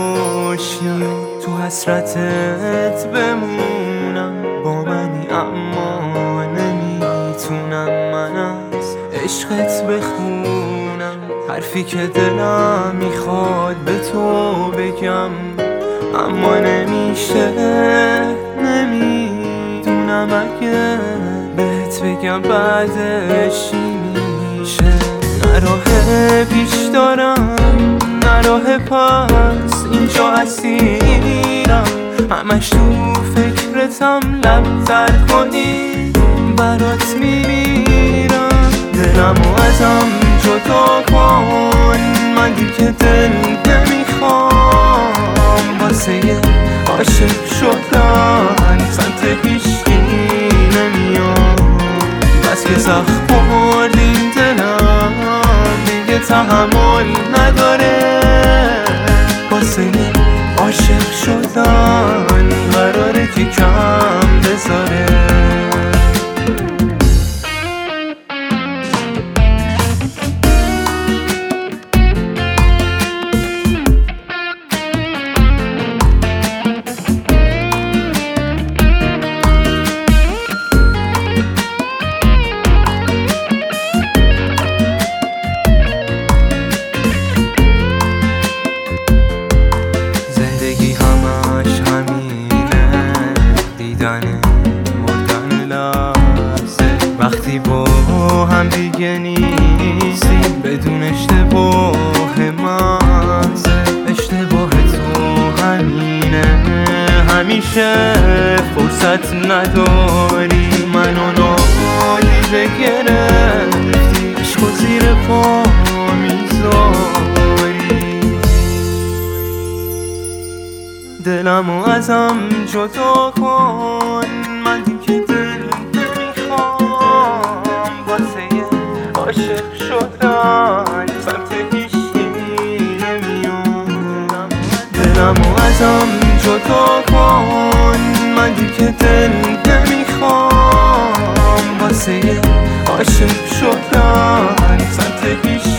باشی، تو حسرتت بمونم، با منی اما نمیتونم من از عشقت بخونم. حرفی که دلم میخواد به تو بگم اما نمیشه، نمیدونم اگه بهت بگم بعدش چی میشه. نه راه پیش دارم نه راه پس، اینجا اسیرم، همش تو فکرتم، لب تر کنی برات میمیرم. دلمو ازم جدا کن، من دیگه دل نمیخوام، واسه عاشق شدن سمت هیچکی نمیام. بس که سخت خوردین دلم دیگه تحمل نداره، واسه عاشق شدن قراره که کم بذاره. مردن لحظه وقتی با هم دیگه نیستیم، بدون اشتباه محضه. اشتباه تو همینه، همیشه فرصت نداری، منو نادیده گرفتی، عشقو زیر پا میذاری. دلمو ازم جدا کن، من دیگه دل نمیخوام، واسه عاشق شدن سمت هیچکی نمیام. دلمو ازم جدا کن، من دیگه دل نمیخوام، واسه عاشق شدن سمت هیچکی